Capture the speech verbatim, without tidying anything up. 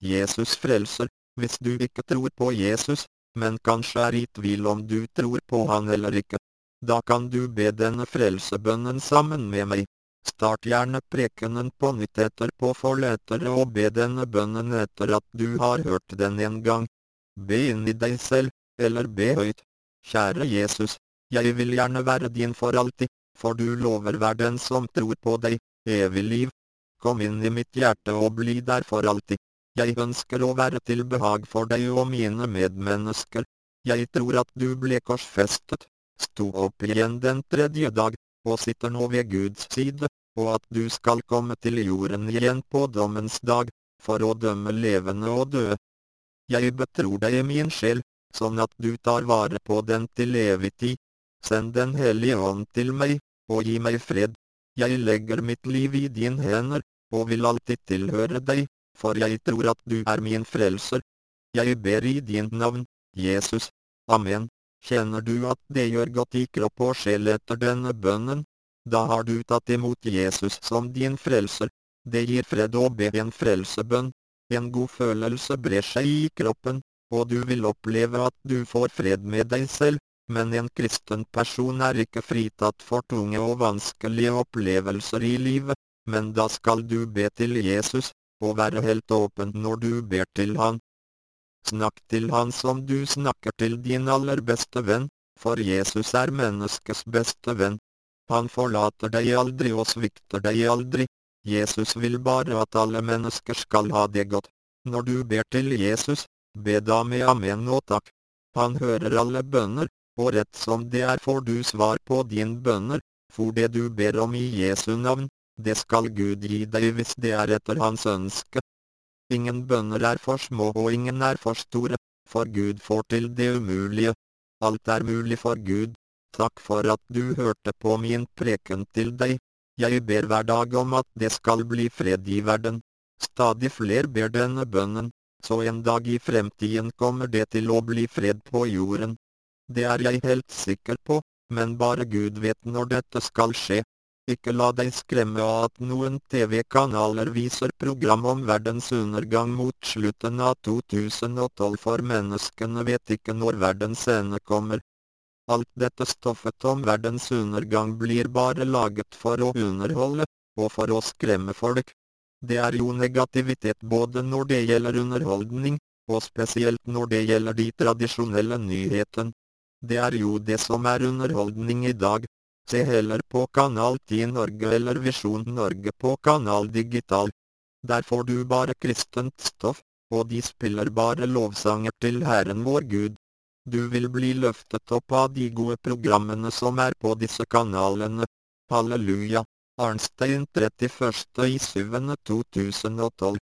Jesus frelser. Hvis du ikke tror på Jesus, men kanskje er i tvil om du tror på han eller ikke, da kan du be denne frelsebønnen sammen med meg. Start gjerne prekenen på nytt etterpå for lettere å be denne bønnen etter at du har hørt den en gang. Be inn i deg selv, eller be høyt. Kjære Jesus, jeg vil gjerne være din for alltid, for du lover hver den som tror på deg, evig liv. Kom inn i mitt hjerte og bli der for alltid. Jeg ønsker å være til behag for deg og mine medmennesker. Jeg tror at du ble korsfestet, sto opp igjen den tredje dag, og sitter nå ved Guds side, og at du skal komme til jorden igjen på dommens dag, for å dømme levende og døde. Jeg betror deg min sjel, sånn at du tar vare på den til evig tid. Send den hellige ånd til meg, og gi meg fred. Jeg legger mitt liv i din hender, og vil alltid tilhøre deg, for jeg tror at du er min frelser. Jeg ber i din navn, Jesus. Amen. Kjenner du at det gjør godt i kropp og sjel etter denne bønnen? Da har du tatt imot Jesus som din frelser. Det gir fred å be en frelsebønn. En god følelse brer seg i kroppen, og du vil oppleve at du får fred med deg selv. Men en kristen person er ikke fritatt for tunge og vanskelige opplevelser i livet, men da skal du be til Jesus, og være helt åpen når du ber til han. Snakk til han som du snakker til din aller beste venn, for Jesus er menneskets beste venn. Han forlater deg aldri og svikter deg aldri. Jesus vil bare at alle mennesker skal ha det godt. Når du ber til Jesus, be da med amen og takk. Han hører alle bønner, og rett som det er får du svar på din bønner, for det du ber om i Jesu navn, det skal Gud gi deg hvis det er etter hans ønske. Ingen bønner er for små og ingen er for store, for Gud får til det umulige. Alt er mulig for Gud. Takk for at du hørte på min preken til deg. Jeg ber hver dag om at det skal bli fred i verden. Stadig flere ber denne bønnen, så en dag i fremtiden kommer det til å bli fred på jorden. Det er jeg helt sikker på, men bare Gud vet når dette skal skje. Ikke la deg skremme av at noen T V-kanaler viser program om verdens undergang mot slutten av to tusen og tolv, for menneskene vet ikke når verdens ende kommer. Alt dette stoffet om verdens undergang blir bare laget for å underholde, og for å skremme folk. Det er jo negativitet både når det gjelder underholdning, og spesielt når det gjelder de tradisjonelle nyhetene. Det er jo det som er underholdning i dag. Se heller på Kanal ti Norge eller Visjon Norge på Kanal Digital. Der får du bare kristent stoff, og de spiller bare lovsanger til Herren vår Gud. Du vil bli løftet opp av de gode programmene som er på disse kanalene. Halleluja. Arnstein trettiførste i syvende to tusen og tolv.